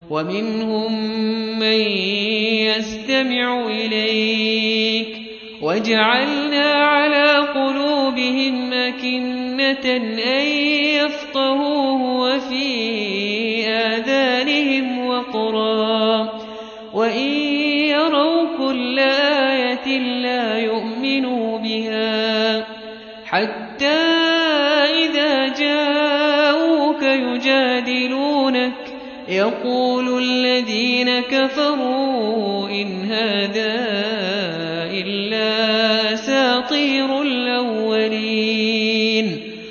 ومنهم من يستمع إليك وجعلنا على قلوبهم أكنة أن يفقهوه وفي آذانهم وقرا وإن يروا كل آية لا يؤمنوا بها حتى إذا جاءوك يجادلونك يقول الذين كفروا إن هذا إلا أساطير الأولين